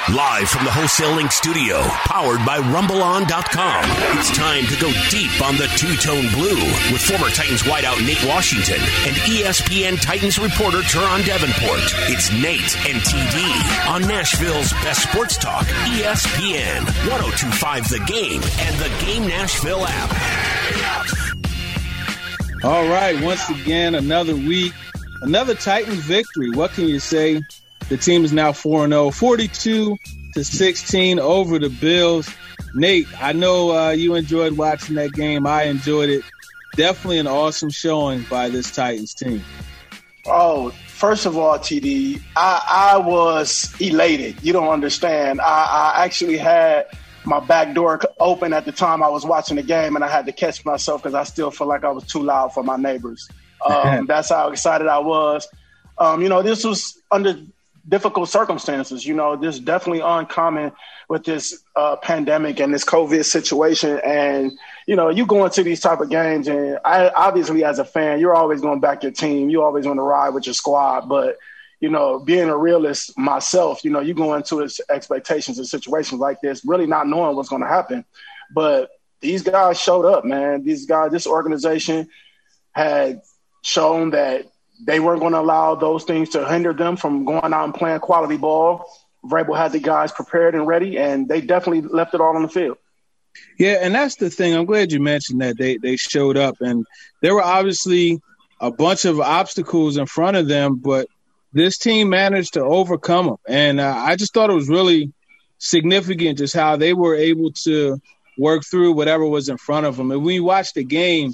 Live from the Wholesale Link studio, powered by RumbleOn.com. It's time to go deep on the two-tone blue with former Titans wideout Nate Washington and ESPN Titans reporter Teron Davenport. It's Nate and TD on Nashville's best sports talk, ESPN 102.5 The Game and the Game Nashville app. All right, once again, another week, another Titans victory. What can you say? The team is now 4-0, 42-16 over the Bills. Nate, I know you enjoyed watching that game. I enjoyed it. Definitely an awesome showing by this Titans team. Oh, first of all, TD, I was elated. You don't understand. I actually had my back door open at the time I was watching the game, and I had to catch myself because I still feel like I was too loud for my neighbors. That's how excited I was. This was under difficult circumstances. This is definitely uncommon with this pandemic and this COVID situation. And, you go into these type of games, and I obviously as a fan, you're always going to back your team. You always want to ride with your squad. But, being a realist myself, you go into expectations in situations like this, really not knowing what's going to happen. But these guys showed up, man. This organization had shown that they weren't going to allow those things to hinder them from going out and playing quality ball. Vrabel had the guys prepared and ready, and they definitely left it all on the field. Yeah, and that's the thing. I'm glad you mentioned that they showed up, and there were obviously a bunch of obstacles in front of them, but this team managed to overcome them. And I just thought it was really significant just how they were able to work through whatever was in front of them. And when you watch the game,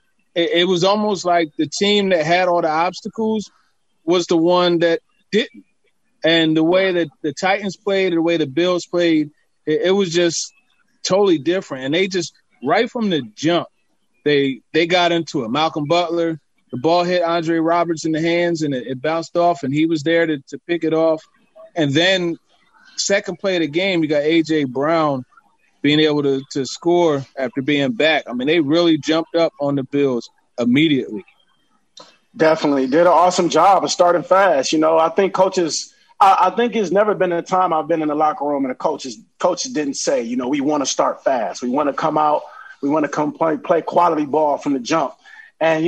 it was almost like the team that had all the obstacles was the one that didn't. And the way that the Titans played, the way the Bills played, it was just totally different. And they just, right from the jump, they got into it. Malcolm Butler, the ball hit Andre Roberts in the hands, and it bounced off, and he was there to pick it off. And then second play of the game, you got A.J. Brown being able to score after being back. I mean, they really jumped up on the Bills immediately. Definitely. Did an awesome job of starting fast. I think coaches – I think it's never been a time I've been in the locker room and the coaches didn't say, we want to start fast. We want to come out. We want to come play quality ball from the jump. And,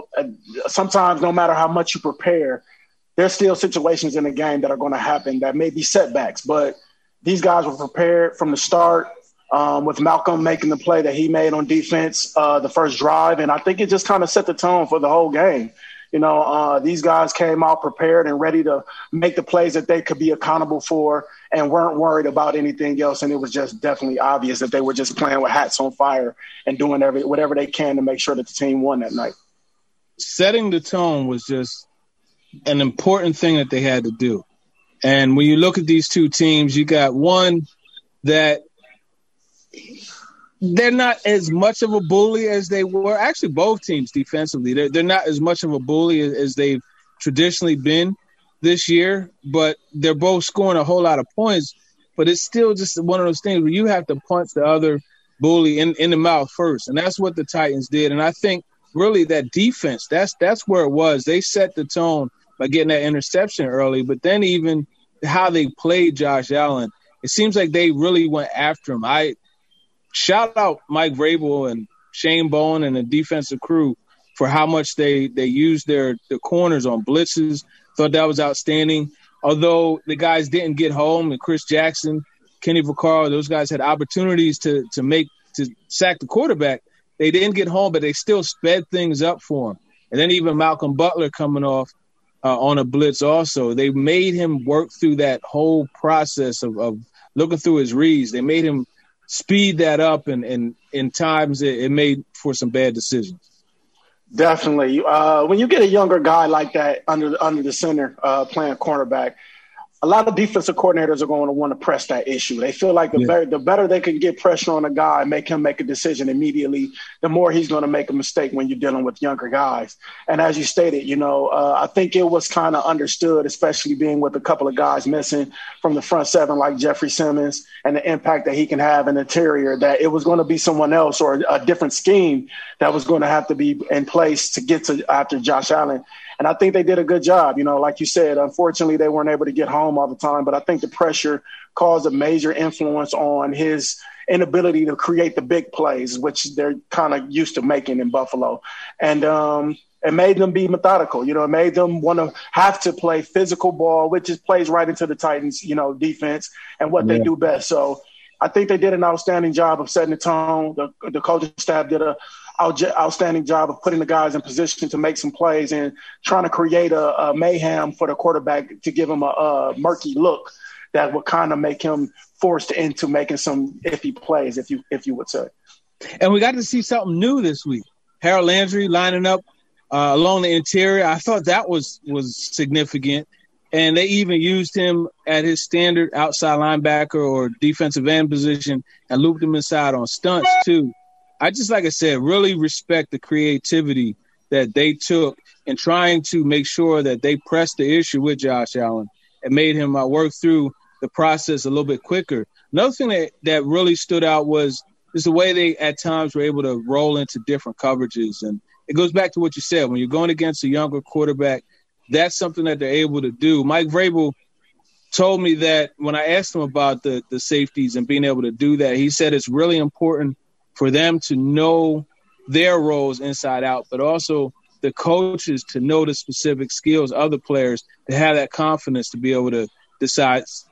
sometimes no matter how much you prepare, there's still situations in the game that are going to happen that may be setbacks. But these guys were prepared from the start. With Malcolm making the play that he made on defense, the first drive. And I think it just kind of set the tone for the whole game. These guys came out prepared and ready to make the plays that they could be accountable for and weren't worried about anything else. And it was just definitely obvious that they were just playing with hats on fire and doing whatever they can to make sure that the team won that night. Setting the tone was just an important thing that they had to do. And when you look at these two teams, you got one that – they're not as much of a bully as they were. Actually, both teams defensively, they're not as much of a bully as they've traditionally been this year, but they're both scoring a whole lot of points. But it's still just one of those things where you have to punch the other bully in the mouth first, and that's what the Titans did. And I think really that defense, that's where it was. They set the tone by getting that interception early, but then even how they played Josh Allen, it seems like they really went after him. Shout out Mike Vrabel and Shane Bowen and the defensive crew for how much they used their corners on blitzes. Thought that was outstanding. Although the guys didn't get home, and Chris Jackson, Kenny Vaccaro, those guys had opportunities to sack the quarterback. They didn't get home, but they still sped things up for him. And then even Malcolm Butler coming off on a blitz also. They made him work through that whole process of looking through his reads. They made him speed that up, and in times it made for some bad decisions. Definitely. When you get a younger guy like that under the center playing cornerback, a lot of defensive coordinators are going to want to press that issue. They feel like the better they can get pressure on a guy and make him make a decision immediately, the more he's going to make a mistake when you're dealing with younger guys. And as you stated, I think it was kind of understood, especially being with a couple of guys missing from the front seven like Jeffrey Simmons and the impact that he can have in the interior, that it was going to be someone else or a different scheme that was going to have to be in place to get to after Josh Allen. And I think they did a good job. You know, like you said, unfortunately, they weren't able to get home all the time. But I think the pressure caused a major influence on his inability to create the big plays, which they're kind of used to making in Buffalo. And it made them be methodical. You know, it made them want to have to play physical ball, which just plays right into the Titans, you know, defense and what they do best. So I think they did an outstanding job of setting the tone. The coaching staff did an outstanding job of putting the guys in position to make some plays and trying to create a mayhem for the quarterback to give him a murky look that would kind of make him forced into making some iffy plays, if you would say. And we got to see something new this week. Harold Landry lining up along the interior. I thought that was significant. And they even used him at his standard outside linebacker or defensive end position and looped him inside on stunts too. I just, like I said, really respect the creativity that they took in trying to make sure that they pressed the issue with Josh Allen and made him work through the process a little bit quicker. Another thing that really stood out is the way they at times were able to roll into different coverages. And it goes back to what you said. When you're going against a younger quarterback, that's something that they're able to do. Mike Vrabel told me that when I asked him about the safeties and being able to do that, he said it's really important for them to know their roles inside out, but also the coaches to know the specific skills of the players to have that confidence to be able to disguise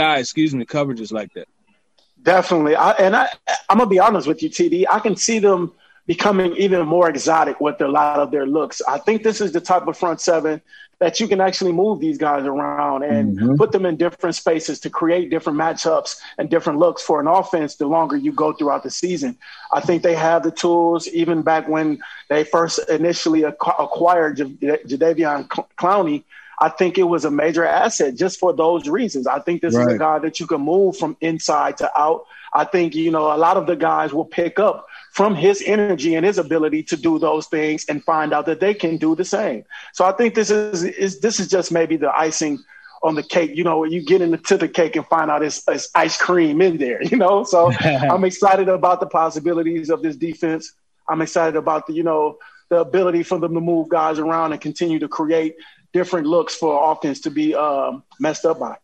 coverages like that. Definitely. I'm going to be honest with you, TD. I can see them becoming even more exotic with a lot of their looks. I think this is the type of front seven that you can actually move these guys around and put them in different spaces to create different matchups and different looks for an offense the longer you go throughout the season. I think they have the tools, even back when they first initially acquired Jadeveon Clowney. I think it was a major asset just for those reasons. I think this is a guy that you can move from inside to out. I think, you know, a lot of the guys will pick up from his energy and his ability to do those things and find out that they can do the same. So I think this is just maybe the icing on the cake. You know, you get into the cake and find out it's ice cream in there, you know. So I'm excited about the possibilities of this defense. I'm excited about the ability for them to move guys around and continue to create different looks for offense to be messed up by.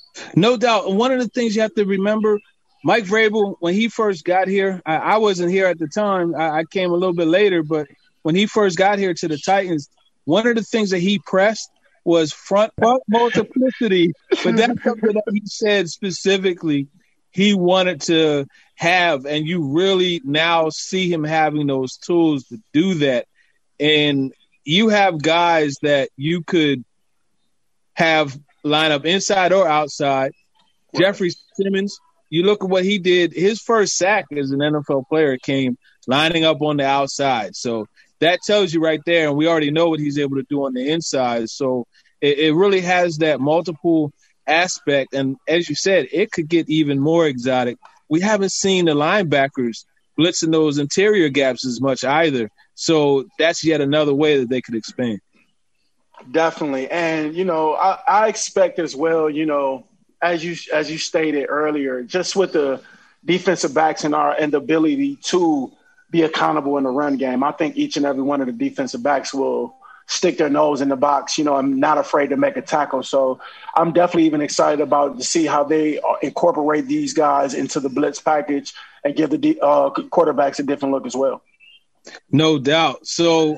No doubt. One of the things you have to remember, Mike Vrabel, when he first got here, I wasn't here at the time. I came a little bit later, but when he first got here to the Titans, one of the things that he pressed was front multiplicity. But that's something that he said specifically he wanted to have, and you really now see him having those tools to do that. And you have guys that you could have line up inside or outside. Jeffrey Simmons, you look at what he did. His first sack as an NFL player came lining up on the outside. So that tells you right there, and we already know what he's able to do on the inside. So it really has that multiple aspect. And as you said, it could get even more exotic. We haven't seen the linebackers blitzing those interior gaps as much either. So that's yet another way that they could expand. Definitely. And, I expect as well, as you stated earlier, just with the defensive backs and the ability to be accountable in the run game, I think each and every one of the defensive backs will stick their nose in the box. I'm not afraid to make a tackle. So I'm definitely even excited about to see how they incorporate these guys into the blitz package and give the quarterbacks a different look as well. No doubt. So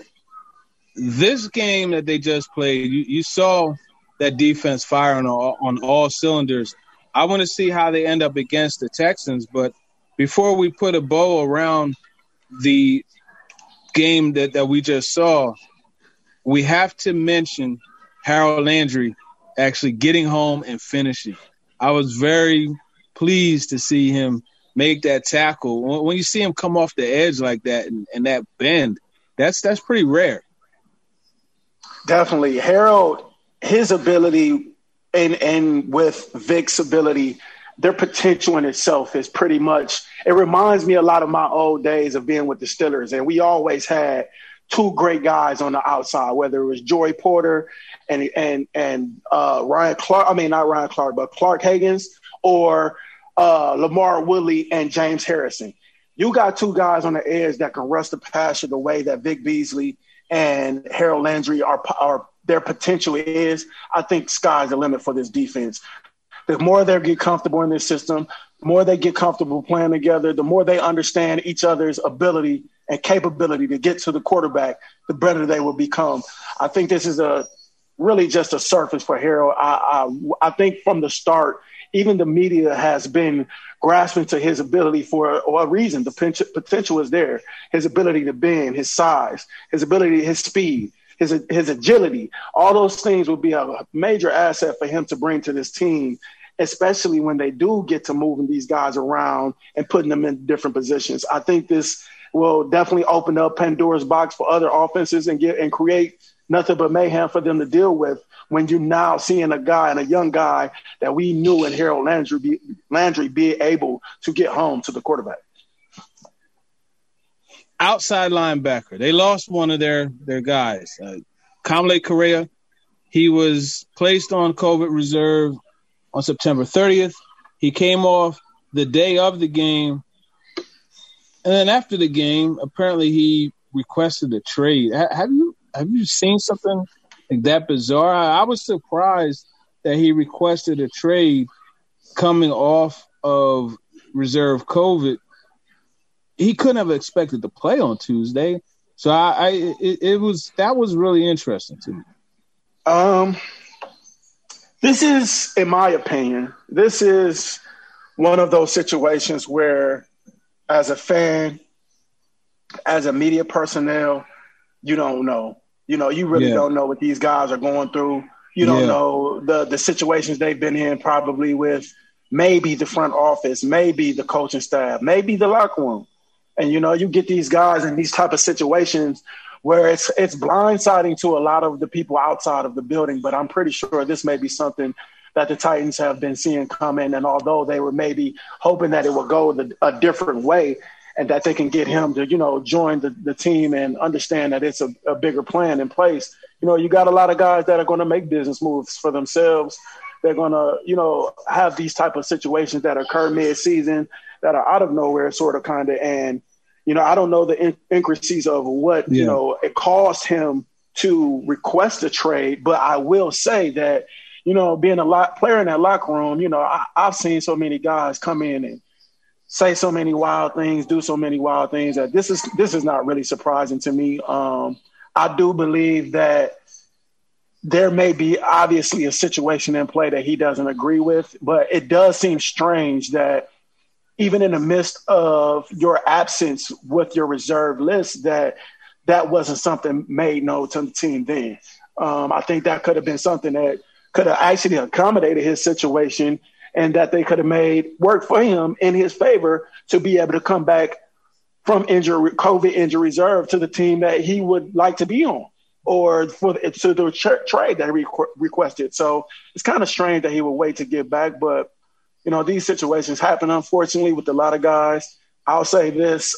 this game that they just played, you saw that defense firing on all cylinders. I want to see how they end up against the Texans. But before we put a bow around the game that we just saw, we have to mention Harold Landry actually getting home and finishing. I was very pleased to see him make that tackle. When you see him come off the edge like that and that bend, that's pretty rare. Definitely. Harold, his ability and with Vic's ability, their potential in itself is pretty much – it reminds me a lot of my old days of being with the Steelers. And we always had two great guys on the outside, whether it was Joey Porter and Ryan Clark – I mean, not Ryan Clark, but Clark Higgins, or Lamar Woodley and James Harrison. You got two guys on the edge that can rush the passer the way that Vic Beasley and Harold Landry are their potential is, I think sky's the limit for this defense. The more they get comfortable in this system, the more they get comfortable playing together, the more they understand each other's ability and capability to get to the quarterback, the better they will become. I think this is really just a surface for Harold. I think from the start, even the media has been grasping to his ability for a reason. The potential is there. His ability to bend, his size, his ability, his speed, his agility. All those things will be a major asset for him to bring to this team, especially when they do get to moving these guys around and putting them in different positions. I think this will definitely open up Pandora's box for other offenses and create nothing but mayhem for them to deal with when you're now seeing a young guy that we knew in Harold Landry be able to get home to the quarterback. Outside linebacker. They lost one of their guys, Kamalei Correa. He was placed on COVID reserve on September 30th. He came off the day of the game. And then after the game, apparently he requested a trade. Have you seen something like that bizarre? I was surprised that he requested a trade coming off of reserve COVID. He couldn't have expected to play on Tuesday. So that was really interesting to me. This is, in my opinion, this is one of those situations where, as a fan, as a media personnel, you don't know. You really don't know what these guys are going through. You don't know the situations they've been in, probably with maybe the front office, maybe the coaching staff, maybe the locker room. And, you get these guys in these type of situations where it's blindsiding to a lot of the people outside of the building. But I'm pretty sure this may be something that the Titans have been seeing coming. And although they were maybe hoping that it would go a different way and that they can get him to, join the team and understand that it's a bigger plan in place, you got a lot of guys that are going to make business moves for themselves. They're going to, have these type of situations that occur mid-season that are out of nowhere sort of kind of. And, I don't know the intricacies of what, it cost him to request a trade, but I will say that, being a player in that locker room, I've seen so many guys come in and say so many wild things, do so many wild things that this is not really surprising to me. I do believe that there may be obviously a situation in play that he doesn't agree with, but it does seem strange that even in the midst of your absence with your reserve list, that wasn't something made known to the team then. I think that could have been something that could have actually accommodated his situation and that they could have made work for him in his favor to be able to come back from COVID injury reserve to the team that he would like to be on or to the trade that he requested. So it's kind of strange that he would wait to get back. But, these situations happen, unfortunately, with a lot of guys. I'll say this,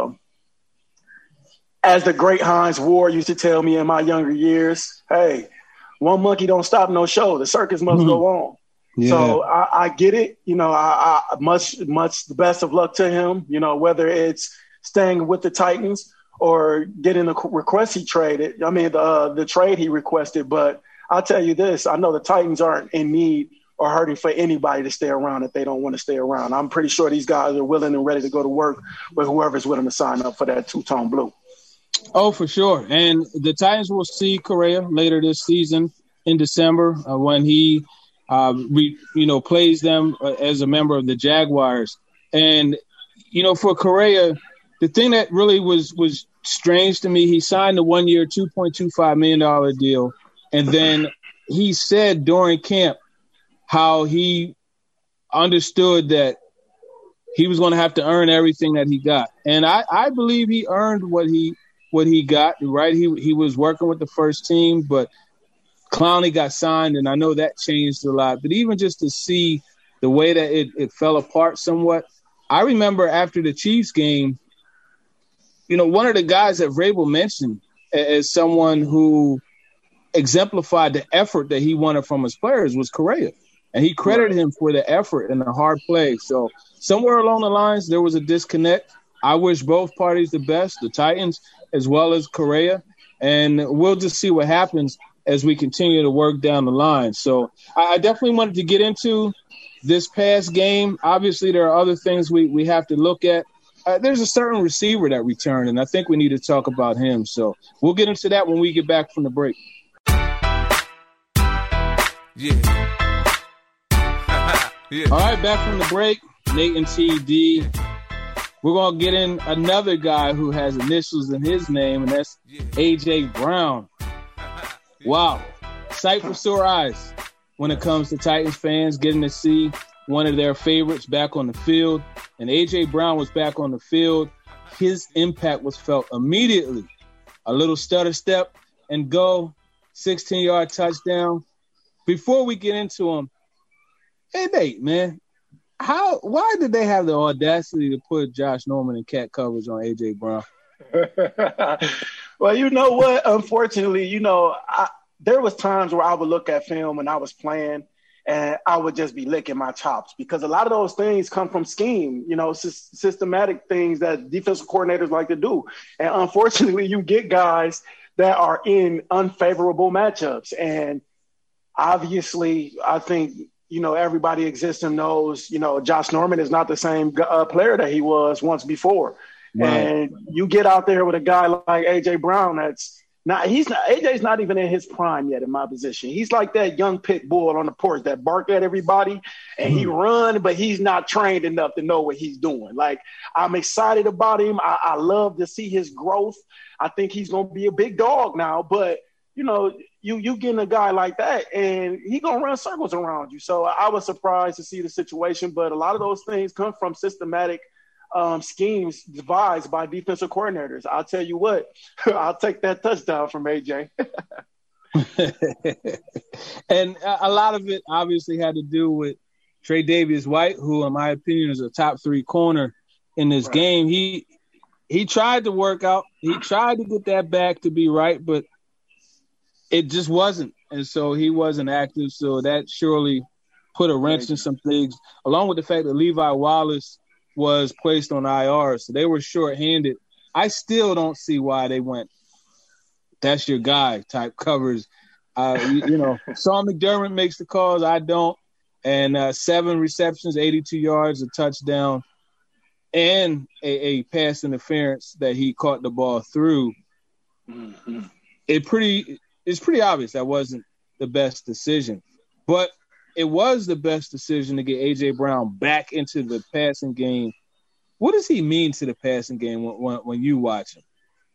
as the great Hines Ward used to tell me in my younger years, hey, one monkey don't stop no show. The circus must go on. Yeah. So I get it. I much the best of luck to him, whether it's staying with the Titans or getting the request he traded. I mean, the trade he requested. But I'll tell you this, I know the Titans aren't in need or hurting for anybody to stay around if they don't want to stay around. I'm pretty sure these guys are willing and ready to go to work with whoever's willing to sign up for that two-tone blue. Oh, for sure. And the Titans will see Correa later this season in December when he plays them as a member of the Jaguars. And, for Correa, the thing that really was strange to me, he signed a 1-year, $2.25 million deal. And then he said during camp how he understood that he was going to have to earn everything that he got. And I believe he earned what he got, right? He was working with the first team, but Clowney got signed, and I know that changed a lot. But even just to see the way that it fell apart somewhat, I remember after the Chiefs game, one of the guys that Vrabel mentioned as someone who exemplified the effort that he wanted from his players was Correa. And he credited him for the effort and the hard play. So somewhere along the lines, there was a disconnect. I wish both parties the best, the Titans as well as Correa. And we'll just see what happens as we continue to work down the line. So I definitely wanted to get into this past game. Obviously, there are other things we have to look at. There's a certain receiver that returned, and I think we need to talk about him. So we'll get into that when we get back from the break. Yeah. Yeah. All right, back from the break. Nate and TD. We're going to get in another guy who has initials in his name, and that's A.J. Brown. Wow. Sight for sore eyes when it comes to Titans fans getting to see one of their favorites back on the field. And A.J. Brown was back on the field. His impact was felt immediately. A little stutter step and go, 16-yard touchdown. Before we get into him, hey, Nate, man, why did they have the audacity to put Josh Norman in cat coverage on A.J. Brown? Well, you know what? Unfortunately, there was times where I would look at film when I was playing, and I would just be licking my chops because a lot of those things come from scheme, systematic things that defensive coordinators like to do. And unfortunately, you get guys that are in unfavorable matchups. And obviously, I think, everybody exists and knows, Josh Norman is not the same player that he was once before. Right. And you get out there with a guy like A.J. Brown AJ's not even in his prime yet in my position. He's like that young pit bull on the porch that bark at everybody and he run, but he's not trained enough to know what he's doing. Like, I'm excited about him. I love to see his growth. I think he's going to be a big dog now, but you getting a guy like that and he going to run circles around you. So I was surprised to see the situation, but a lot of those things come from systematic schemes devised by defensive coordinators. I'll tell you what, I'll take that touchdown from AJ. And a lot of it obviously had to do with Trey Davis-White, who in my opinion is a top 3 corner in this game. He tried to work out. He tried to get that back to be right, but it just wasn't. And so he wasn't active. So that surely put a wrench in some things, along with the fact that Levi Wallace was placed on IR, so they were shorthanded. I still don't see why they went, that's your guy type covers. Sean McDermott makes the calls, I don't. And 7 receptions, 82 yards, a touchdown, and a pass interference that he caught the ball through. Mm-hmm. It's pretty obvious that wasn't the best decision. But it was the best decision to get A.J. Brown back into the passing game. What does he mean to the passing game when you watch him?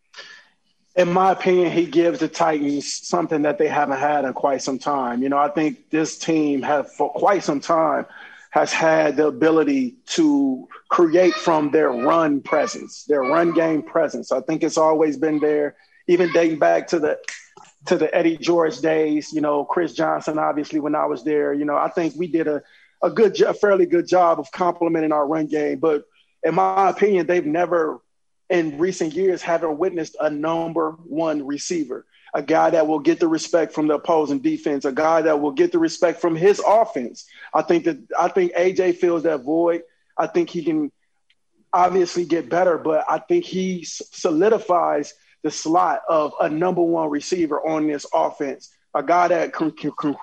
In my opinion, he gives the Titans something that they haven't had in quite some time. I think this team for quite some time has had the ability to create from their run presence, their run game presence. I think it's always been there, even dating back to the Eddie George days, Chris Johnson, obviously, when I was there. I think we did a fairly good job of complementing our run game. But in my opinion, they've never in recent years haven't witnessed a number 1 receiver, a guy that will get the respect from the opposing defense, a guy that will get the respect from his offense. I think AJ fills that void. I think he can obviously get better, but I think he solidifies the slot of a number 1 receiver on this offense, a guy that can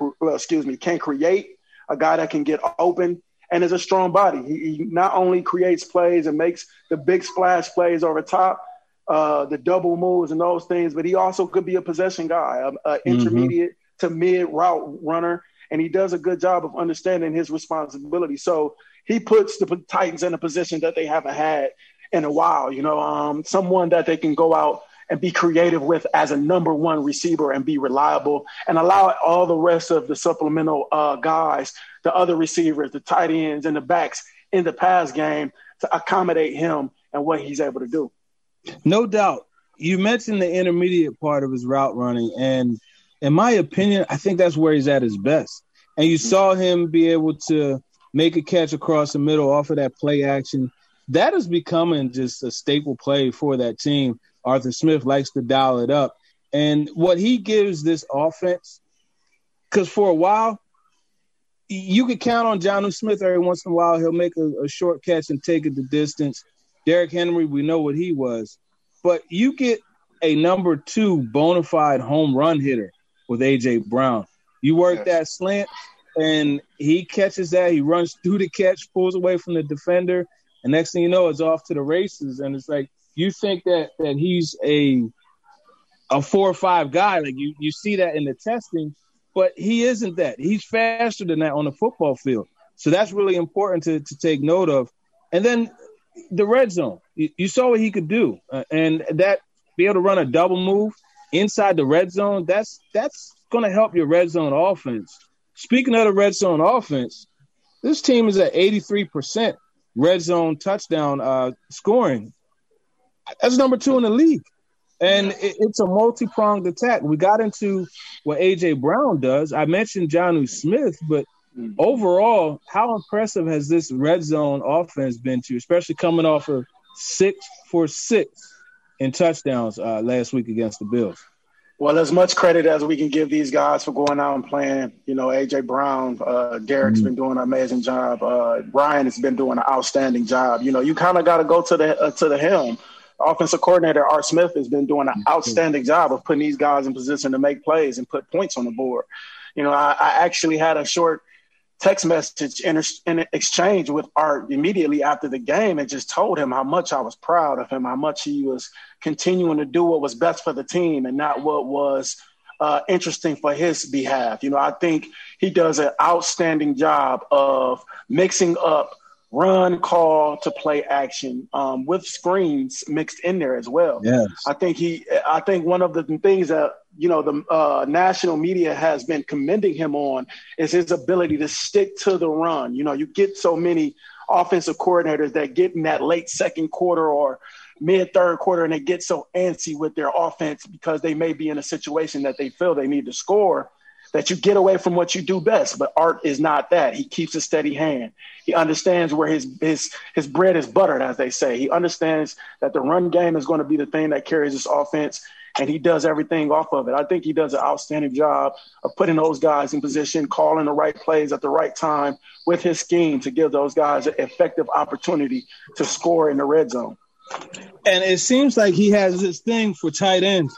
create, a guy that can get open, and is a strong body. He not only creates plays and makes the big splash plays over top, the double moves and those things, but he also could be a possession guy, an intermediate to mid route runner, and he does a good job of understanding his responsibility. So he puts the Titans in a position that they haven't had in a while, someone that they can go out and be creative with as a number 1 receiver and be reliable and allow all the rest of the supplemental guys, the other receivers, the tight ends and the backs in the pass game to accommodate him and what he's able to do. No doubt. You mentioned the intermediate part of his route running, and in my opinion, I think that's where he's at his best. And you saw him be able to make a catch across the middle off of that play action. That is becoming just a staple play for that team. Arthur Smith likes to dial it up. And what he gives this offense, because for a while, you could count on Jonnu Smith every once in a while. He'll make a short catch and take it the distance. Derrick Henry, we know what he was. But you get a number 2 bona fide home run hitter with A.J. Brown. You work that slant, and he catches that. He runs through the catch, pulls away from the defender, and next thing you know, it's off to the races. And it's like you think that he's a 4 or 5 guy. Like you see that in the testing, but he isn't that. He's faster than that on the football field. So that's really important to take note of. And then the red zone. You saw what he could do, and that be able to run a double move inside the red zone. That's going to help your red zone offense. Speaking of the red zone offense, this team is at 83% red zone touchdown scoring. That's number 2 in the league. And it's a multi-pronged attack. We got into what A.J. Brown does. I mentioned Jonnu Smith, but overall, how impressive has this red zone offense been to you, especially coming off of 6 for 6 in touchdowns last week against the Bills? Well, as much credit as we can give these guys for going out and playing, A.J. Brown, Derek's been doing an amazing job. Ryan has been doing an outstanding job. You kind of got to go to the helm. Offensive coordinator Art Smith has been doing an outstanding job of putting these guys in position to make plays and put points on the board. I actually had a short text message in exchange with Art immediately after the game and just told him how much I was proud of him, how much he was continuing to do what was best for the team and not what was interesting for his behalf. I think he does an outstanding job of mixing up run, call to play action with screens mixed in there as well. Yes. I think one of the things that, the national media has been commending him on is his ability to stick to the run. You get so many offensive coordinators that get in that late second quarter or mid-third quarter and they get so antsy with their offense because they may be in a situation that they feel they need to score, that you get away from what you do best. But Art is not that. He keeps a steady hand. He understands where his bread is buttered, as they say. He understands that the run game is going to be the thing that carries this offense, and he does everything off of it. I think he does an outstanding job of putting those guys in position, calling the right plays at the right time with his scheme to give those guys an effective opportunity to score in the red zone. And it seems like he has this thing for tight ends.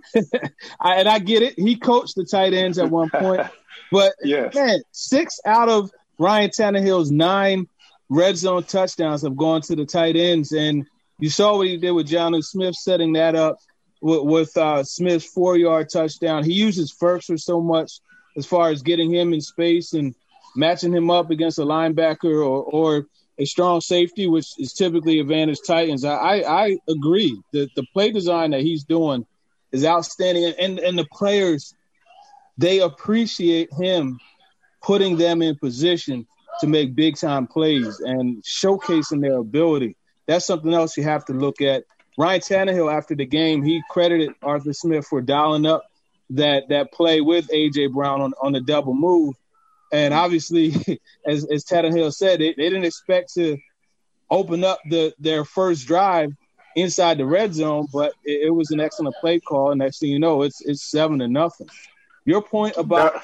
And I get it. He coached the tight ends at one point. But, man, 6 out of Ryan Tannehill's 9 red zone touchdowns have gone to the tight ends. And you saw what he did with Jonnu Smith, setting that up with Smith's 4-yard touchdown. He uses Firkser so much as far as getting him in space and matching him up against a linebacker or a strong safety, which is typically advantage Titans. I agree. The play design that he's doing is outstanding. And the players, they appreciate him putting them in position to make big-time plays and showcasing their ability. That's something else you have to look at. Ryan Tannehill, after the game, he credited Arthur Smith for dialing up that play with A.J. Brown on the double move. And obviously, as Tannehill said, they didn't expect to open up their first drive inside the red zone, but it was an excellent play call. And next thing you know, it's 7-0. Your point about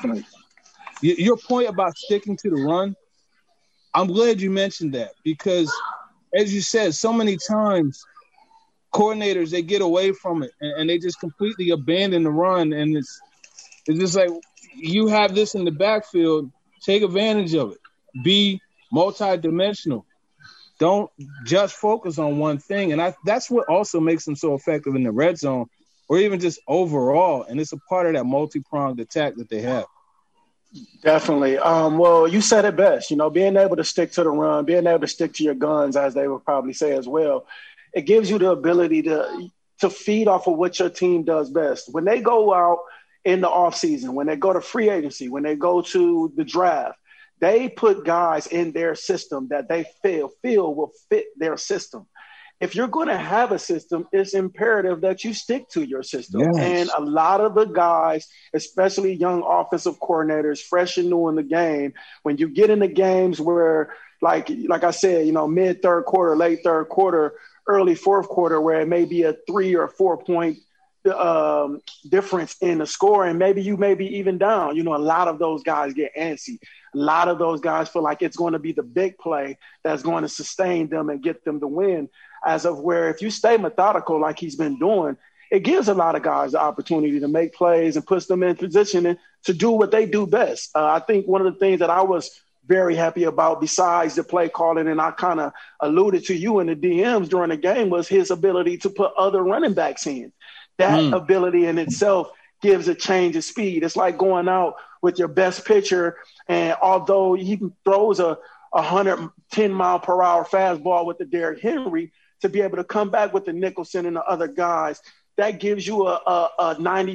sticking to the run, I'm glad you mentioned that because, as you said, so many times coordinators, they get away from it and they just completely abandon the run. And it's just like you have this in the backfield, take advantage of it. Be multidimensional. Don't just focus on one thing. And that's what also makes them so effective in the red zone or even just overall. And it's a part of that multi-pronged attack that they have. Definitely. Well, you said it best, being able to stick to the run, being able to stick to your guns, as they would probably say as well. It gives you the ability to feed off of what your team does best. When they go out in the offseason, when they go to free agency, when they go to the draft, they put guys in their system that they feel will fit their system. If you're going to have a system, it's imperative that you stick to your system. Yes. And a lot of the guys, especially young offensive coordinators, fresh and new in the game, when you get into games where, like I said, mid-third quarter, late third quarter, early fourth quarter, where it may be a 3 or 4 point difference in the score, and maybe you may be even down. A lot of those guys get antsy. A lot of those guys feel like it's going to be the big play that's going to sustain them and get them to win. As of where if you stay methodical like he's been doing, it gives a lot of guys the opportunity to make plays and puts them in position to do what they do best. I think one of the things that I was very happy about besides the play calling, and I kind of alluded to you in the DMs during the game, was his ability to put other running backs in. That ability in itself gives a change of speed. It's like going out with your best pitcher, and although he throws a 110-mile-per-hour fastball with the Derrick Henry, to be able to come back with the Nicholson and the other guys, that gives you a 90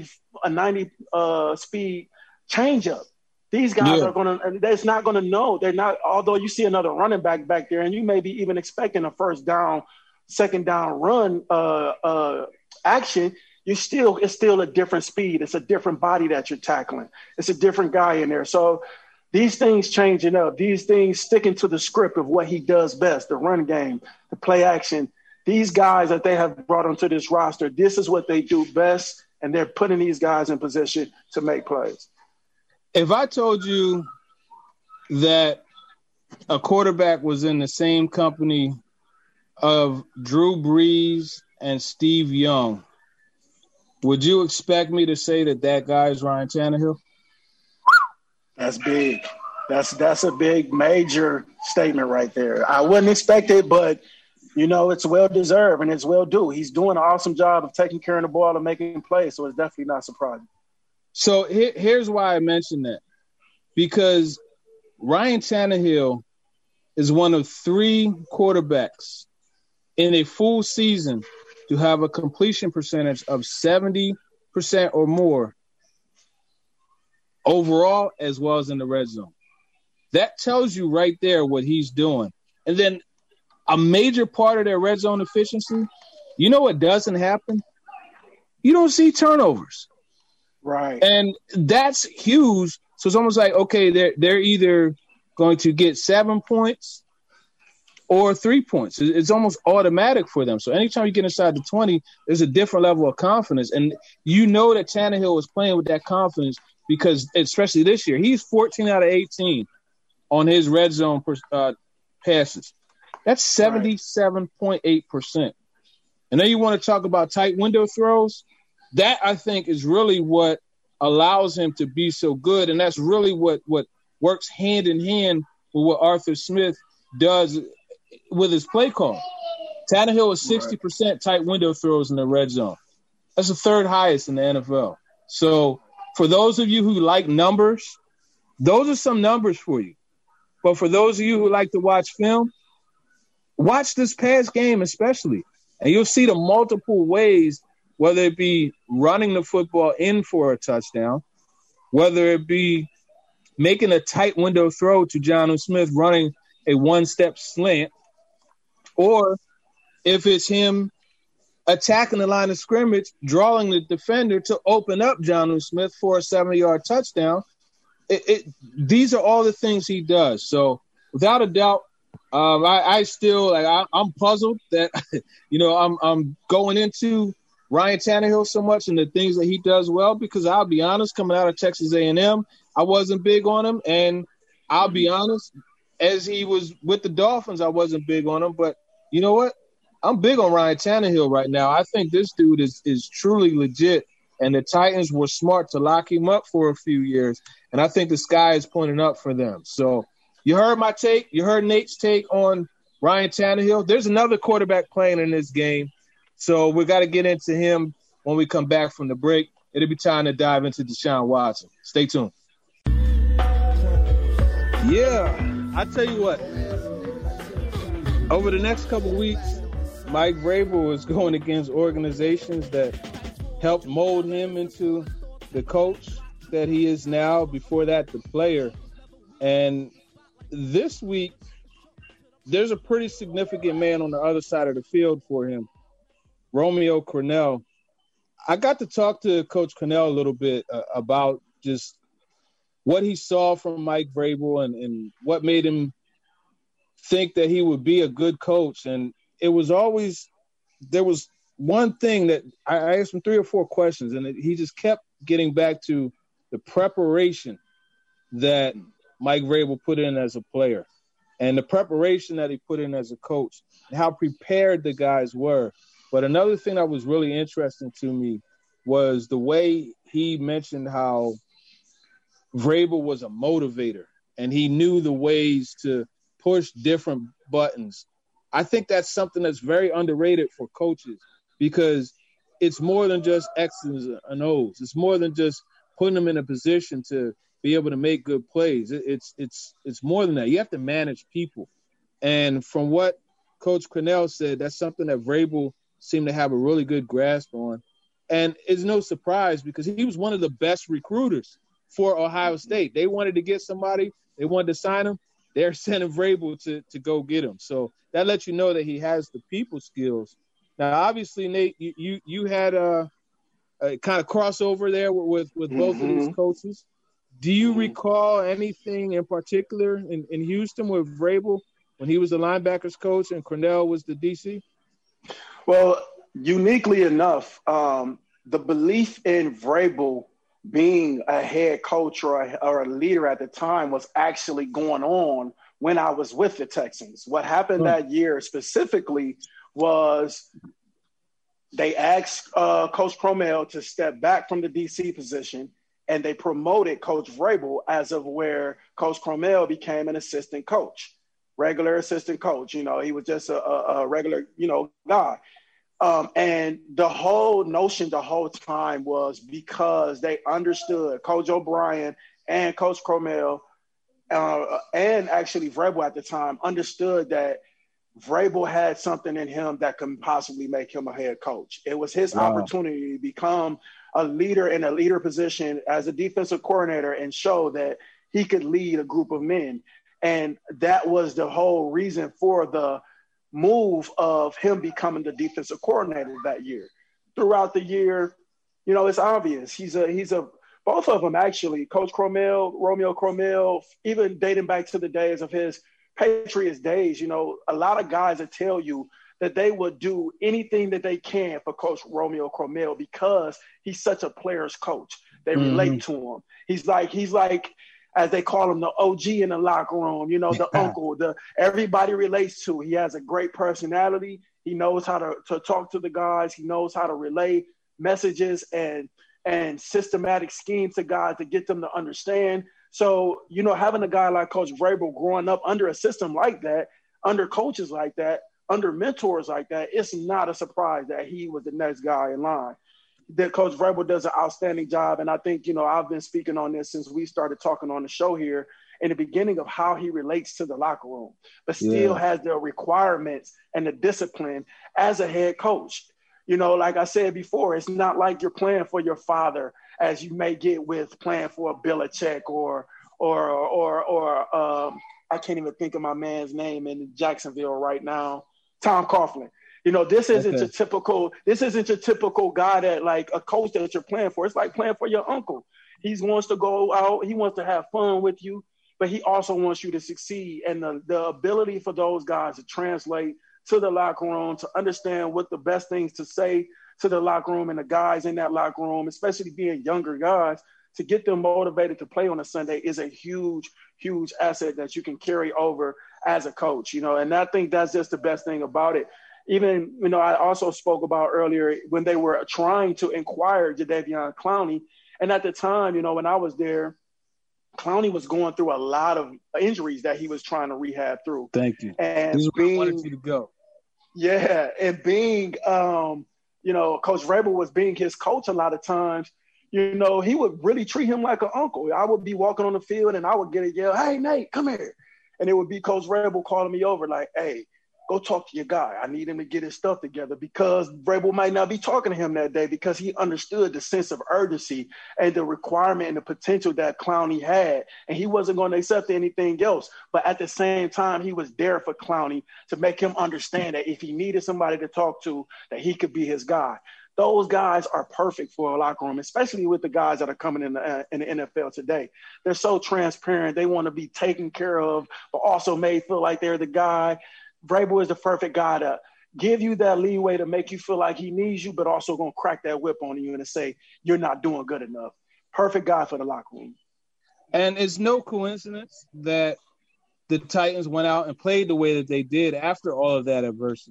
speed changeup. These guys are going to – that's not going to know. They're not – although you see another running back there, and you may be even expecting a first down, second down run action, it's still a different speed. It's a different body that you're tackling. It's a different guy in there. So these things changing up, these things sticking to the script of what he does best, the run game, the play action, these guys that they have brought onto this roster, this is what they do best, and they're putting these guys in position to make plays. If I told you that a quarterback was in the same company of Drew Brees and Steve Young, would you expect me to say that guy is Ryan Tannehill? That's big. That's a big, major statement right there. I wouldn't expect it, but, it's well-deserved and it's well-due. He's doing an awesome job of taking care of the ball and making plays, so it's definitely not surprising. So here's why I mentioned that. Because Ryan Tannehill is one of 3 quarterbacks in a full season to have a completion percentage of 70% or more overall, as well as in the red zone. That tells you right there what he's doing. And then a major part of their red zone efficiency, you know what doesn't happen? You don't see turnovers. Right. And that's huge. So it's almost like, okay, they're either going to get 7 points or 3 points. It's almost automatic for them. So anytime you get inside the 20, there's a different level of confidence. And you know that Tannehill was playing with that confidence because, especially this year, he's 14 out of 18 on his red zone passes. That's 77.8%. And then you want to talk about tight window throws. That, I think, is really what allows him to be so good, and that's really what works hand in hand with what Arthur Smith does with his play call. Tannehill is 60% tight window throws in the red zone. That's the 3rd highest in the NFL. So for those of you who like numbers, those are some numbers for you. But for those of you who like to watch film, watch this past game especially, and you'll see the multiple ways, whether it be running the football in for a touchdown, whether it be making a tight window throw to Jonnu Smith running a one-step slant, or if it's him attacking the line of scrimmage, drawing the defender to open up Jonnu Smith for a 70-yard touchdown. These are all the things he does. So without a doubt, I still I'm puzzled that I'm going into Ryan Tannehill so much and the things that he does well, because I'll be honest, coming out of Texas A&M, I wasn't big on him, and I'll be honest, as he was with the Dolphins, I wasn't big on him. But you know what? I'm big on Ryan Tannehill right now. I think this dude is truly legit, and the Titans were smart to lock him up for a few years, and I think the sky is pointing up for them. So you heard my take. You heard Nate's take on Ryan Tannehill. There's another quarterback playing in this game, so we got to get into him when we come back from the break. It'll be time to dive into Deshaun Watson. Stay tuned. Yeah, I tell you what, over the next couple of weeks, Mike Vrabel is going against organizations that helped mold him into the coach that he is now, before that, the player. And this week, there's a pretty significant man on the other side of the field for him, Romeo Crennel. I got to talk to Coach Crennel a little bit about just what he saw from Mike Vrabel and what made him think that he would be a good coach. And it was always – there was one thing that I asked him 3 or 4 questions, and he just kept getting back to the preparation that Mike Vrabel put in as a player and the preparation that he put in as a coach and how prepared the guys were. But another thing that was really interesting to me was the way he mentioned how Vrabel was a motivator and he knew the ways to push different buttons. I think that's something that's very underrated for coaches because it's more than just X's and O's. It's more than just putting them in a position to be able to make good plays. It's more than that. You have to manage people. And from what Coach Crennel said, that's something that Vrabel seemed to have a really good grasp on. And it's no surprise because he was one of the best recruiters for Ohio State. They wanted to get somebody. They wanted to sign him. They're sending Vrabel to go get him. So that lets you know that he has the people skills. Now, obviously, Nate, you had a kind of crossover there with both of these coaches. Do you recall anything in particular in Houston with Vrabel when he was the linebackers coach and Crennel was the DC? Well, uniquely enough, the belief in Vrabel being a head coach or a leader at the time was actually going on when I was with the Texans. What happened that year specifically was they asked Coach Cromell to step back from the DC position, and they promoted Coach Vrabel as of where Coach Cromell became an assistant coach, regular assistant coach. He was just a regular, guy. And the whole notion the whole time was because they understood Coach O'Brien and Coach Cromell and actually Vrabel at the time understood that Vrabel had something in him that could possibly make him a head coach. It was his opportunity to become a leader in a leader position as a defensive coordinator and show that he could lead a group of men. And that was the whole reason for the move of him becoming the defensive coordinator that year. Throughout the year, it's obvious. He's both of them actually, Coach Cromell, Romeo Cromell, even dating back to the days of his Patriots days, a lot of guys that tell you that they would do anything that they can for Coach Romeo Cromell because he's such a player's coach. They relate to him. He's like, as they call him, the OG in the locker room, the uncle, everybody relates to. He has a great personality. He knows how to talk to the guys. He knows how to relay messages and systematic schemes to guys to get them to understand. So, having a guy like Coach Vrabel growing up under a system like that, under coaches like that, under mentors like that, it's not a surprise that he was the next guy in line. That Coach Vrabel does an outstanding job. And I think, I've been speaking on this since we started talking on the show here in the beginning of how he relates to the locker room, but still has the requirements and the discipline as a head coach. Like I said before, it's not like you're playing for your father as you may get with playing for a Belichick or I can't even think of my man's name in Jacksonville right now, Tom Coughlin. This isn't a typical guy that like a coach that you're playing for. It's like playing for your uncle. He wants to go out. He wants to have fun with you, but he also wants you to succeed. And the ability for those guys to translate to the locker room, to understand what the best things to say to the locker room and the guys in that locker room, especially being younger guys, to get them motivated to play on a Sunday is a huge, huge asset that you can carry over as a coach, and I think that's just the best thing about it. Even, I also spoke about earlier when they were trying to acquire Jadeveon Clowney. And at the time, when I was there, Clowney was going through a lot of injuries that he was trying to rehab through. Thank you. And this is where I wanted you to go. Yeah. And being, Coach Vrabel was being his coach a lot of times, he would really treat him like an uncle. I would be walking on the field and I would get a yell, "Hey, Nate, come here." And it would be Coach Vrabel calling me over like, "Hey, go talk to your guy. I need him to get his stuff together," because Vrabel might not be talking to him that day because he understood the sense of urgency and the requirement and the potential that Clowney had. And he wasn't going to accept anything else. But at the same time, he was there for Clowney to make him understand that if he needed somebody to talk to, that he could be his guy. Those guys are perfect for a locker room, especially with the guys that are coming in the NFL today. They're so transparent. They want to be taken care of, but also made feel like they're the guy. Vrabel is the perfect guy to give you that leeway to make you feel like he needs you, but also going to crack that whip on you and to say, you're not doing good enough. Perfect guy for the locker room. And it's no coincidence that the Titans went out and played the way that they did after all of that adversity.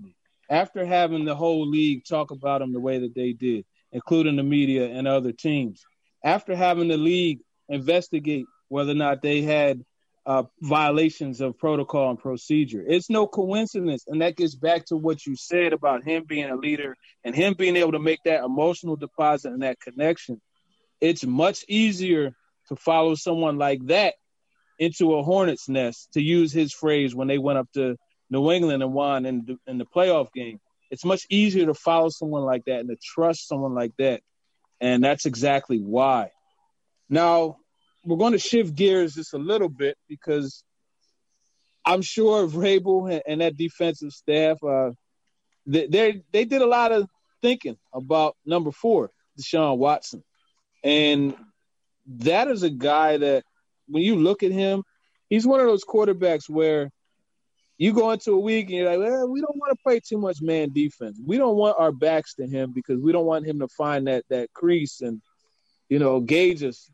after having the whole league talk about him the way that they did, including the media and other teams, after having the league investigate whether or not they had violations of protocol and procedure. It's no coincidence, and that gets back to what you said about him being a leader and him being able to make that emotional deposit and that connection. It's much easier to follow someone like that into a hornet's nest, to use his phrase when they went up to New England and won in the playoff game. It's much easier to follow someone like that and to trust someone like that, and that's exactly why. Now, we're going to shift gears just a little bit because I'm sure Vrabel and that defensive staff, they did a lot of thinking about number 4, Deshaun Watson. And that is a guy that when you look at him, he's one of those quarterbacks where you go into a week and you're like, well, we don't want to play too much man defense. We don't want our backs to him because we don't want him to find that crease and, gauge us.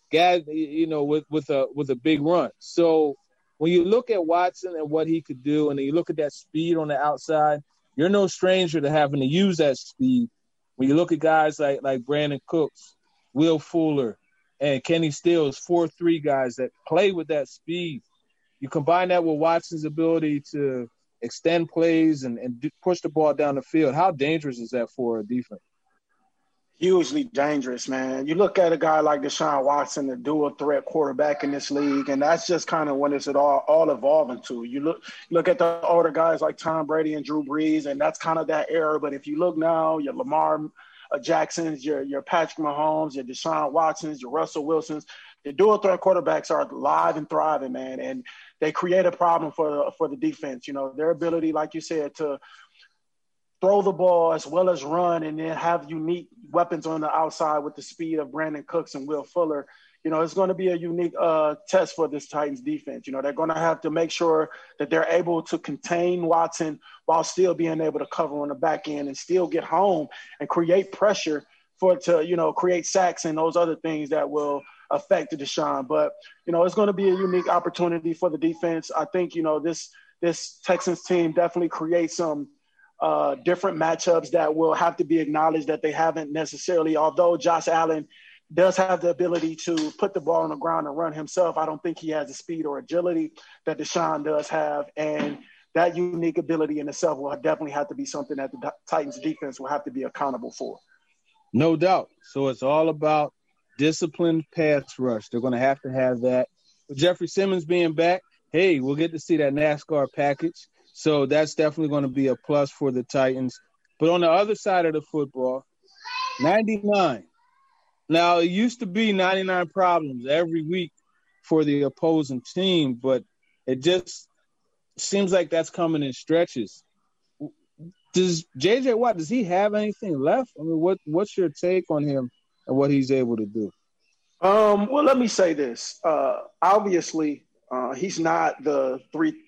With a big run. So when you look at Watson and what he could do, and then you look at that speed on the outside, you're no stranger to having to use that speed. When you look at guys like Brandon Cooks, Will Fuller, and Kenny Stills, 4-3 guys that play with that speed, you combine that with Watson's ability to extend plays and push the ball down the field. How dangerous is that for a defense? Hugely dangerous, man. You look at a guy like Deshaun Watson, the dual threat quarterback in this league, and that's just kind of when it's all evolving to. You look at the older guys like Tom Brady and Drew Brees, and that's kind of that era. But if you look now, your Lamar Jacksons, your Patrick Mahomes, your Deshaun Watsons, your Russell Wilsons, the dual threat quarterbacks are live and thriving, man, and they create a problem for the defense. Their ability, like you said, to throw the ball as well as run, and then have unique weapons on the outside with the speed of Brandon Cooks and Will Fuller. It's going to be a unique test for this Titans defense. They're going to have to make sure that they're able to contain Watson while still being able to cover on the back end and still get home and create pressure for it to, create sacks and those other things that will affect Deshaun. But, it's going to be a unique opportunity for the defense. I think, this Texans team definitely creates some different matchups that will have to be acknowledged that they haven't necessarily, although Josh Allen does have the ability to put the ball on the ground and run himself. I don't think he has the speed or agility that Deshaun does have. And that unique ability in itself will definitely have to be something that the Titans defense will have to be accountable for. No doubt. So it's all about disciplined pass rush. They're going to have that. With Jeffrey Simmons being back, hey, we'll get to see that NASCAR package. So that's definitely going to be a plus for the Titans. But on the other side of the football, 99. Now, it used to be 99 problems every week for the opposing team, but it just seems like that's coming in stretches. Does J.J. Watt, does he have anything left? I mean, what's your take on him and what he's able to do? Well, let me say this. Obviously, he's not the three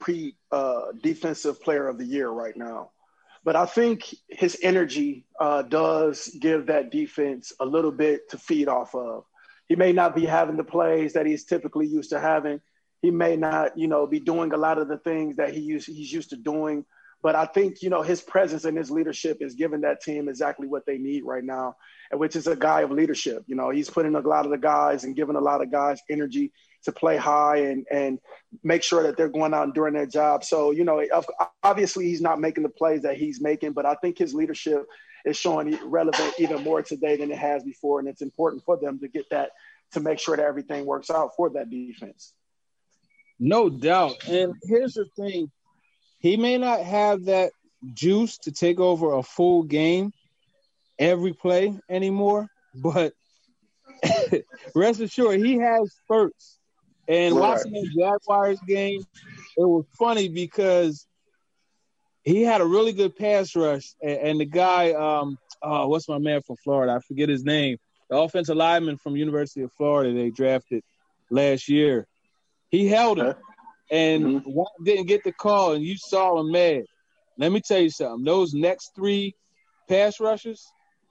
defensive player of the year right now. But I think his energy does give that defense a little bit to feed off of. He may not be having the plays that he's typically used to having. He may not, be doing a lot of the things that he's used to doing. But I think, his presence and his leadership is giving that team exactly what they need right now, which is a guy of leadership. He's putting a lot of the guys and giving a lot of guys energy to play high and make sure that they're going out and doing their job. So, obviously he's not making the plays that he's making, but I think his leadership is showing relevant even more today than it has before. And it's important for them to get that, to make sure that everything works out for that defense. No doubt. And here's the thing. He may not have that juice to take over a full game every play anymore, but rest assured he has spurts. And watching the Jaguars game, it was funny because he had a really good pass rush. And the guy, what's my man from Florida? I forget his name. The offensive lineman from University of Florida they drafted last year. He held him and didn't get the call, and you saw him mad. Let me tell you something. Those next 3 pass rushers,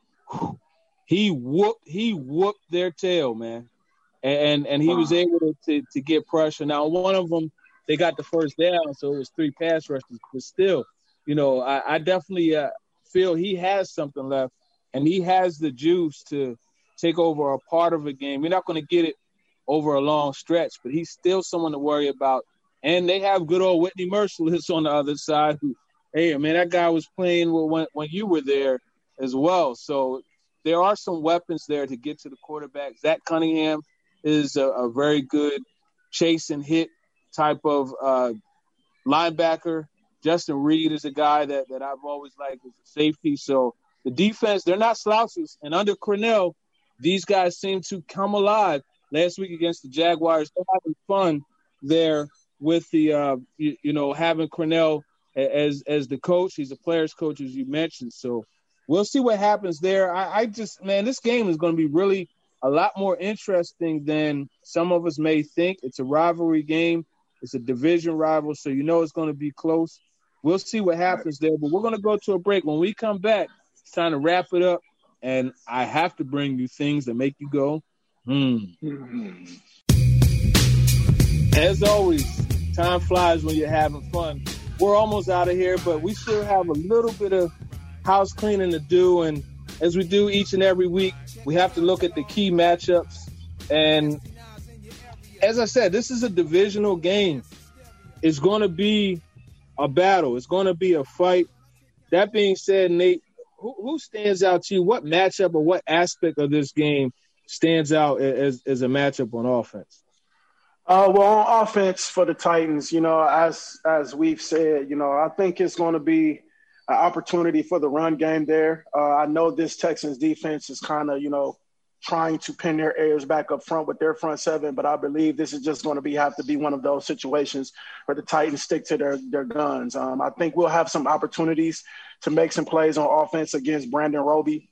he whooped their tail, man. And he was able to get pressure. Now, one of them, they got the first down, so it was 3 pass rushes. But still, I definitely feel he has something left, and he has the juice to take over a part of a game. You're not going to get it over a long stretch, but he's still someone to worry about. And they have good old Whitney Mercilus on the other side who, hey, man, that guy was playing when you were there as well. So there are some weapons there to get to the quarterback. Zach Cunningham is a very good chase and hit type of linebacker. Justin Reed is a guy that I've always liked as a safety. So the defense, they're not slouches. And under Cornell, these guys seem to come alive. Last week against the Jaguars, they're having fun there with the, having Cornell as the coach. He's a player's coach, as you mentioned. So we'll see what happens there. This game is going to be really a lot more interesting than some of us may think. It's a rivalry game. It's a division rival, so it's going to be close. We'll see what happens there, but we're going to go to a break. When we come back, it's time to wrap it up, and I have to bring you things that make you go, As always, time flies when you're having fun. We're almost out of here, but we still have a little bit of house cleaning to do, and as we do each and every week, we have to look at the key matchups. And as I said, this is a divisional game. It's going to be a battle. It's going to be a fight. That being said, Nate, who stands out to you? What matchup or what aspect of this game stands out as a matchup on offense? Well, on offense for the Titans, as we've said, I think it's going to be an opportunity for the run game there. I know this Texans defense is kind of, trying to pin their ears back up front with their front seven, but I believe this is just going to have to be one of those situations where the Titans stick to their guns. I think we'll have some opportunities to make some plays on offense against Brandon Roby.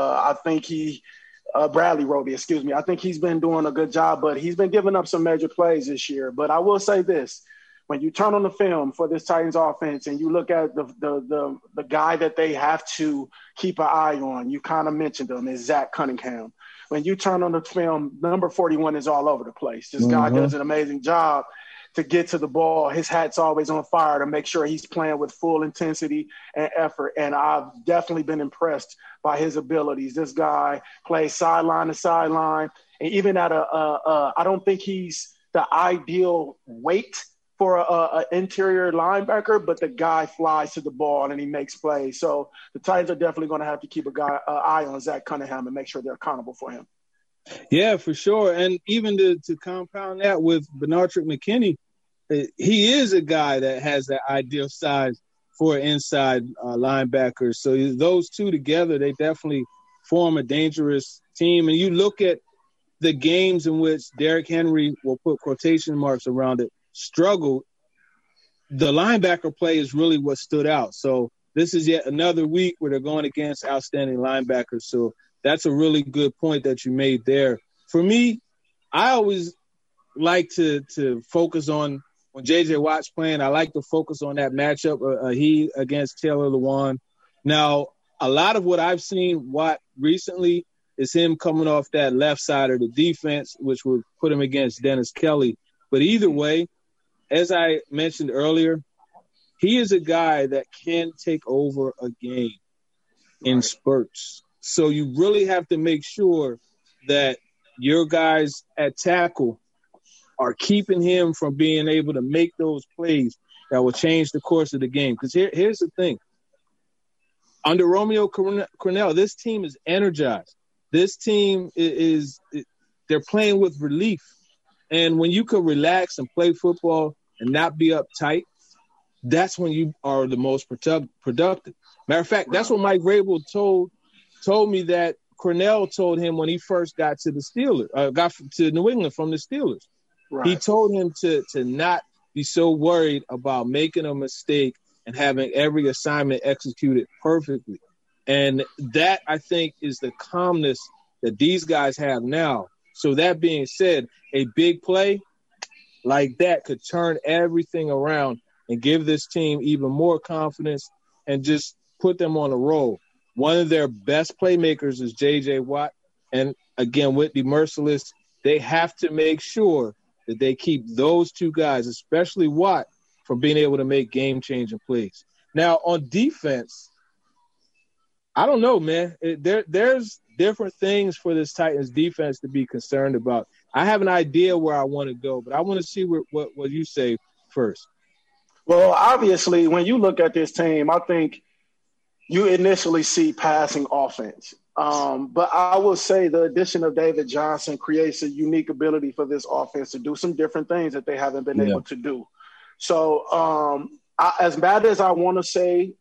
Bradley Roby, excuse me. I think he's been doing a good job, but he's been giving up some major plays this year. But I will say this. When you turn on the film for this Titans offense and you look at the guy that they have to keep an eye on, you kind of mentioned him, is Zach Cunningham. When you turn on the film, number 41 is all over the place. This guy does an amazing job to get to the ball. His hat's always on fire to make sure he's playing with full intensity and effort. And I've definitely been impressed by his abilities. This guy plays sideline to sideline. And even at I don't think he's the ideal weight for an interior linebacker, but the guy flies to the ball and he makes plays. So the Titans are definitely going to have to keep an eye on Zach Cunningham and make sure they're accountable for him. Yeah, for sure. And even to compound that with Benardrick McKinney, he is a guy that has that ideal size for an inside linebacker. So those two together, they definitely form a dangerous team. And you look at the games in which Derrick Henry, will put quotation marks around it, struggled, the linebacker play is really what stood out. So this is yet another week where they're going against outstanding linebackers. So that's a really good point that you made there. For me, I always like to focus on when J.J. Watt's playing. I like to focus on that matchup, he against Taylor Lewan. Now, a lot of what I've seen Watt recently is him coming off that left side of the defense, which would put him against Dennis Kelly. But either way, as I mentioned earlier, he is a guy that can take over a game in spurts. So you really have to make sure that your guys at tackle are keeping him from being able to make those plays that will change the course of the game. Because here's the thing. Under Romeo Cornell, this team is energized. This team they're playing with relief. And when you can relax and play football and not be uptight, that's when you are the most productive. Matter of fact, that's what Mike Vrabel told me that Cornell told him when he first got to the Steelers, got to New England from the Steelers. Right. He told him to not be so worried about making a mistake and having every assignment executed perfectly. And that, I think, is the calmness that these guys have now. So that being said, a big play like that could turn everything around and give this team even more confidence and just put them on a roll. One of their best playmakers is J.J. Watt. And, again, Whitney Mercilus, they have to make sure that they keep those two guys, especially Watt, from being able to make game-changing plays. Now, on defense, I don't know, man. There's different things for this Titans defense to be concerned about. I have an idea where I want to go, but I want to see what you say first. Well, obviously, when you look at this team, I think you initially see passing offense. But I will say the addition of David Johnson creates a unique ability for this offense to do some different things that they haven't been able to do. So as bad as I want to say,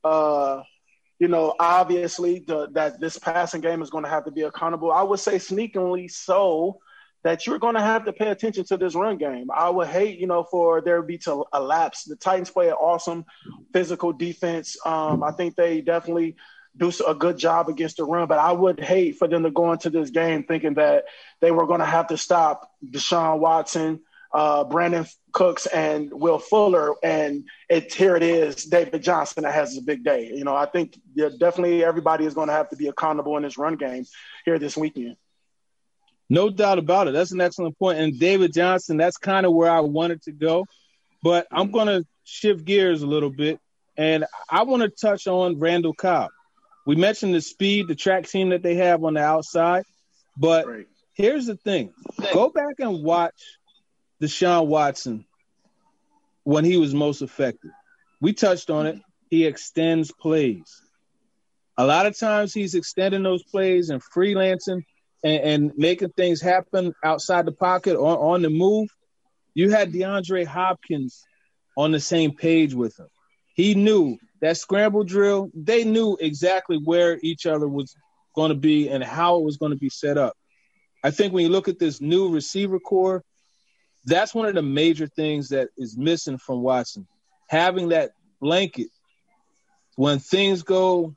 obviously that this passing game is going to have to be accountable. I would say sneakily so that you're going to have to pay attention to this run game. I would hate, for there to be a lapse. The Titans play an awesome physical defense. I think they definitely do a good job against the run, but I would hate for them to go into this game thinking that they were going to have to stop Deshaun Watson, Brandon Cooks, and Will Fuller, and here it is, David Johnson that has a big day. I think definitely everybody is going to have to be accountable in this run game here this weekend. No doubt about it. That's an excellent point. And David Johnson, that's kind of where I wanted to go. But I'm going to shift gears a little bit, and I want to touch on Randall Cobb. We mentioned the speed, the track team that they have on the outside. But here's the thing. Go back and watch Deshaun Watson when he was most effective. We touched on it. He extends plays. A lot of times he's extending those plays and freelancing and making things happen outside the pocket or on the move. You had DeAndre Hopkins on the same page with him. He knew that scramble drill. They knew exactly where each other was going to be and how it was going to be set up. I think when you look at this new receiver core, that's one of the major things that is missing from Watson. Having that blanket when things go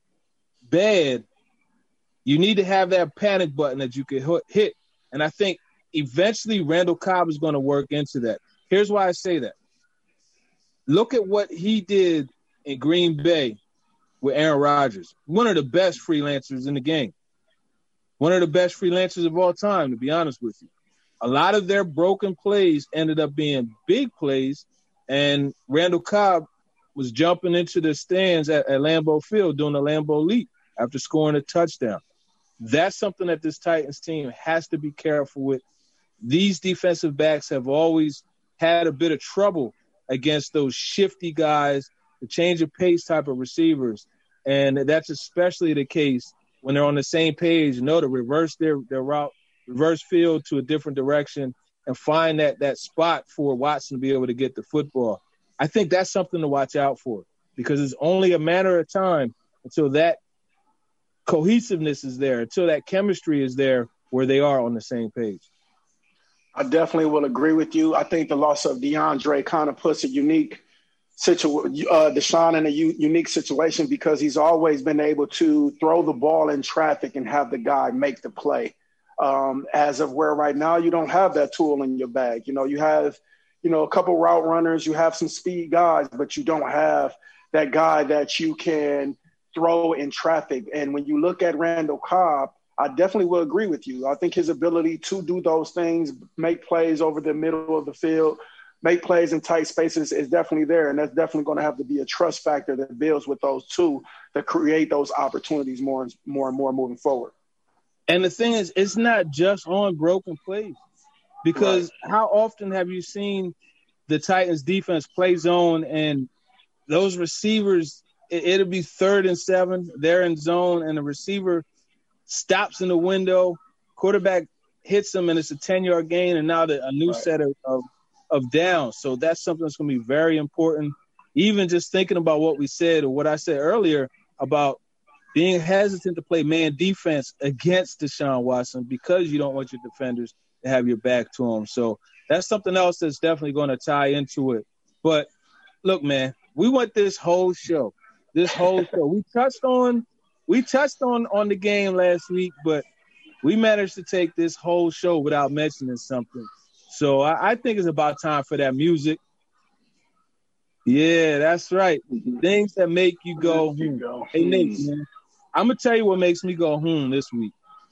bad, you need to have that panic button that you can hit. And I think eventually Randall Cobb is going to work into that. Here's why I say that. Look at what he did in Green Bay with Aaron Rodgers. One of the best freelancers in the game. One of the best freelancers of all time, to be honest with you. A lot of their broken plays ended up being big plays, and Randall Cobb was jumping into the stands at Lambeau Field doing the Lambeau Leap after scoring a touchdown. That's something that this Titans team has to be careful with. These defensive backs have always had a bit of trouble against those shifty guys, the change of pace type of receivers, and that's especially the case when they're on the same page, to reverse their route, reverse field to a different direction, and find that spot for Watson to be able to get the football. I think that's something to watch out for because it's only a matter of time until that cohesiveness is there, until that chemistry is there where they are on the same page. I definitely will agree with you. I think the loss of DeAndre kind of puts a unique Deshaun in a unique situation because he's always been able to throw the ball in traffic and have the guy make the play. As of where right now, you don't have that tool in your bag. You have, a couple route runners, you have some speed guys, but you don't have that guy that you can throw in traffic. And when you look at Randall Cobb, I definitely will agree with you. I think his ability to do those things, make plays over the middle of the field, make plays in tight spaces is definitely there. And that's definitely going to have to be a trust factor that builds with those two to create those opportunities more and more moving forward. And the thing is, it's not just on broken plays because how often have you seen the Titans defense play zone and those receivers, it'll be 3rd and 7, they're in zone and the receiver stops in the window, quarterback hits them and it's a 10-yard gain and now a new set of downs. So that's something that's going to be very important. Even just thinking about what we said or what I said earlier about being hesitant to play man defense against Deshaun Watson because you don't want your defenders to have your back to him. So that's something else that's definitely going to tie into it. But look, man, we want this whole show. We touched on the game last week, but we managed to take this whole show without mentioning something. So I think it's about time for that music. Yeah, that's right. Things that make you go, Hey, Nate, man, I'm going to tell you what makes me go, this week.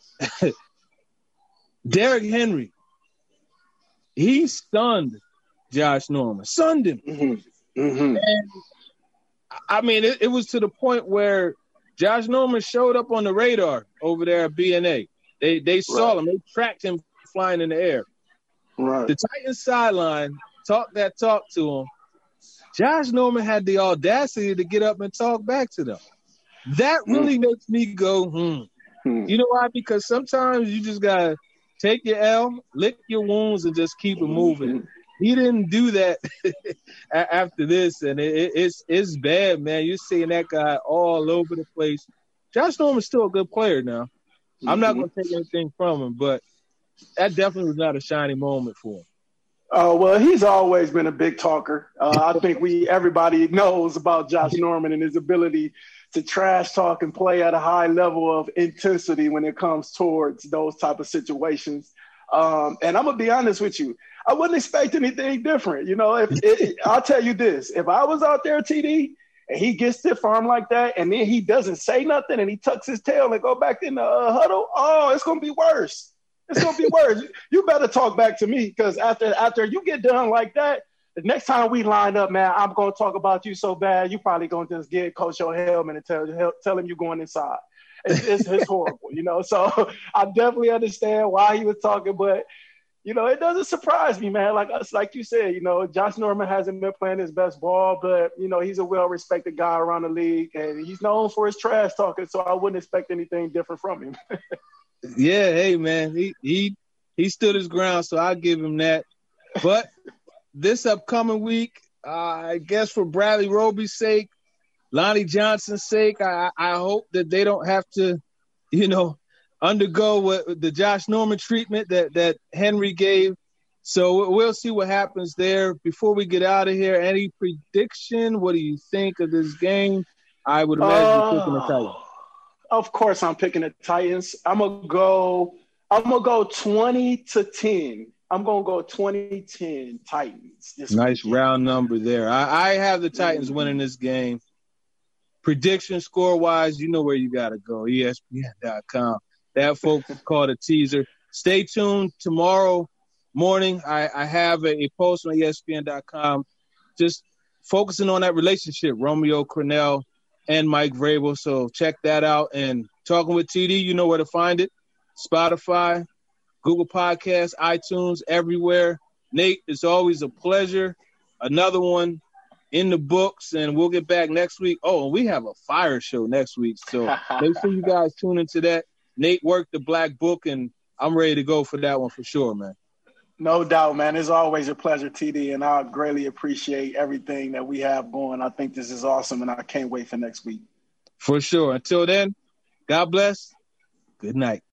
Derrick Henry. He stunned Josh Norman. Stunned him. And I mean, it was to the point where Josh Norman showed up on the radar over there at BNA. They saw him. They tracked him flying in the air. Right. The Titans sideline talked that talk to him. Josh Norman had the audacity to get up and talk back to them. That really makes me go, You know why? Because sometimes you just got to take your L, lick your wounds, and just keep it moving. He didn't do that after this, and it's bad, man. You're seeing that guy all over the place. Josh Norman's still a good player now. I'm not going to take anything from him, but that definitely was not a shiny moment for him. Oh, well, he's always been a big talker. I think everybody knows about Josh Norman and his ability to trash talk and play at a high level of intensity when it comes towards those type of situations. And I'm going to be honest with you. I wouldn't expect anything different. You know, I'll tell you this. If I was out there, TD, and he gets stiff arm like that, and then he doesn't say nothing, and he tucks his tail and go back in the huddle, it's going to be worse. It's going to be worse. You better talk back to me, because after you get done like that, the next time we line up, man, I'm going to talk about you so bad, you probably going to just get Coach your helmet and tell him you're going inside. It's horrible, you know. So I definitely understand why he was talking, but you know, it doesn't surprise me, man. Like you said, you know, Josh Norman hasn't been playing his best ball, but you know, he's a well-respected guy around the league, and he's known for his trash talking. So I wouldn't expect anything different from him. Yeah, hey man, he stood his ground, so I'll give him that. But this upcoming week, I guess for Bradley Roby's sake, Lonnie Johnson's sake, I hope that they don't have to, you know, undergo the Josh Norman treatment that Henry gave. So we'll see what happens there. Before we get out of here, any prediction? What do you think of this game? I would imagine you're picking the Titans. Of course I'm picking the Titans. I'm gonna go 20-10. I'm going to go 20-10 Titans. Nice round number there. I have the Titans winning this game. Prediction score-wise, you know where you got to go, ESPN.com. That, folks, is called a teaser. Stay tuned. Tomorrow morning, I have a post on ESPN.com just focusing on that relationship, Romeo Crennel and Mike Vrabel. So check that out. And Talking with TD, you know where to find it. Spotify, Google Podcasts, iTunes, everywhere. Nate, it's always a pleasure. Another one in the books, and we'll get back next week. Oh, and we have a fire show next week, so make sure you guys tune into that. Nate worked the Black Book, and I'm ready to go for that one for sure, man. No doubt, man. It's always a pleasure, TD, and I greatly appreciate everything that we have going. I think this is awesome, and I can't wait for next week. For sure. Until then, God bless. Good night.